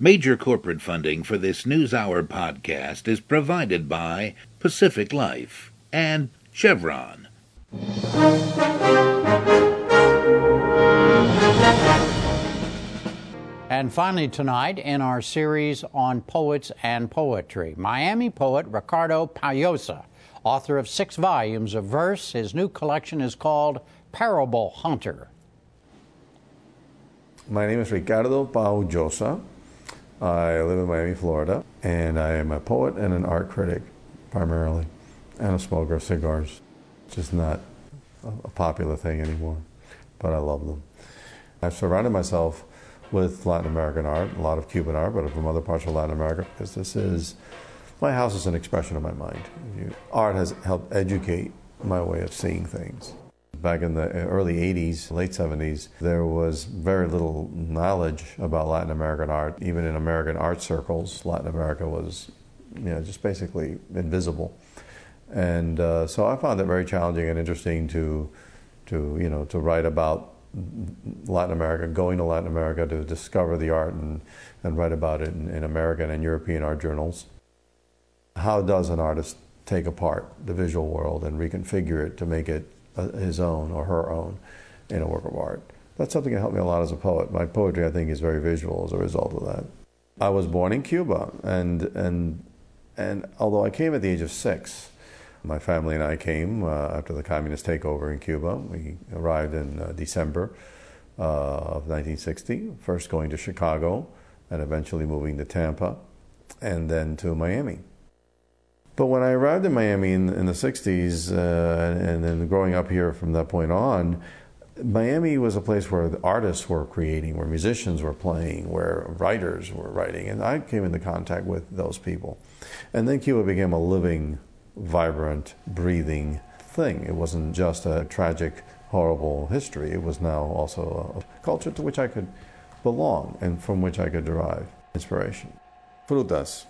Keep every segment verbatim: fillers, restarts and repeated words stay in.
Major corporate funding for this NewsHour podcast is provided by Pacific Life and Chevron. And finally tonight, in our series on poets and poetry, Miami poet Ricardo Pajosa, author of six volumes of verse. His new collection is called Parable Hunter. My name is Ricardo Pajosa. I live in Miami, Florida, and I am a poet and an art critic, primarily, and a smoker of cigars. It's just not a popular thing anymore, but I love them. I've surrounded myself with Latin American art, a lot of Cuban art, but from other parts of Latin America, because this is, my house is an expression of my mind. Art has helped educate my way of seeing things. Back in the early eighties, late seventies, there was very little knowledge about Latin American art. Even in American art circles, Latin America was, you know, just basically invisible. And uh, so I found it very challenging and interesting to, to, you know, to write about Latin America, going to Latin America to discover the art and, and write about it in, in American and European art journals. How does an artist take apart the visual world and reconfigure it to make it his own or her own in a work of art? That's something that helped me a lot as a poet. My poetry, I think, is very visual as a result of that. I was born in Cuba, and and and although I came at the age of six, my family and I came uh, after the communist takeover in Cuba. We arrived in uh, December uh, of nineteen sixty, first going to Chicago and eventually moving to Tampa and then to Miami. But when I arrived in Miami in, in the sixties, uh, and then growing up here from that point on, Miami was a place where the artists were creating, where musicians were playing, where writers were writing, and I came into contact with those people. And then Cuba became a living, vibrant, breathing thing. It wasn't just a tragic, horrible history. It was now also a culture to which I could belong and from which I could derive inspiration. Frutas.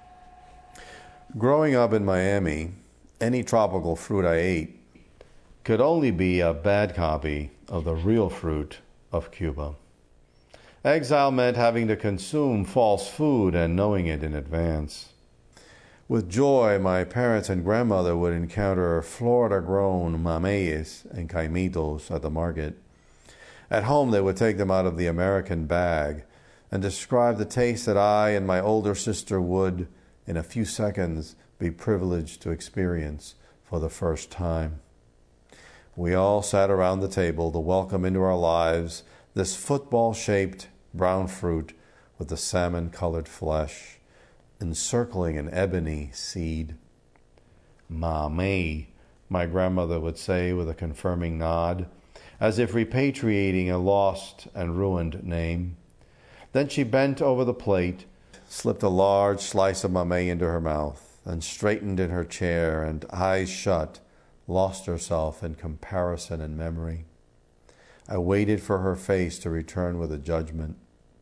Growing up in Miami, any tropical fruit I ate could only be a bad copy of the real fruit of Cuba. Exile meant having to consume false food and knowing it in advance. With joy, my parents and grandmother would encounter Florida-grown mameyes and caimitos at the market. At home, they would take them out of the American bag and describe the taste that I and my older sister would, in a few seconds, be privileged to experience for the first time. We all sat around the table to welcome into our lives this football-shaped brown fruit with the salmon-colored flesh, encircling an ebony seed. Mamey, my grandmother would say with a confirming nod, as if repatriating a lost and ruined name. Then she bent over the plate, slipped a large slice of mamey into her mouth, and straightened in her chair and, eyes shut, lost herself in comparison and memory. I waited for her face to return with a judgment.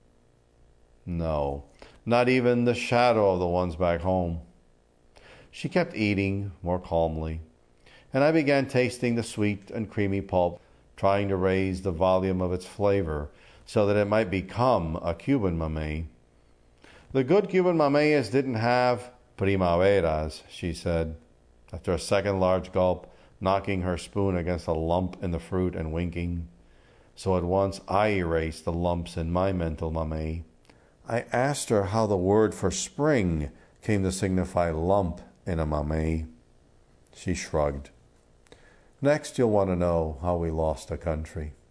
No, not even the shadow of the ones back home. She kept eating more calmly, and I began tasting the sweet and creamy pulp, trying to raise the volume of its flavor so that it might become a Cuban mamey. The good Cuban mameyes didn't have primaveras, she said, after a second large gulp, knocking her spoon against a lump in the fruit and winking. So at once I erased the lumps in my mental mamey. I asked her how the word for spring came to signify lump in a mamey. She shrugged. Next, you'll want to know how we lost a country.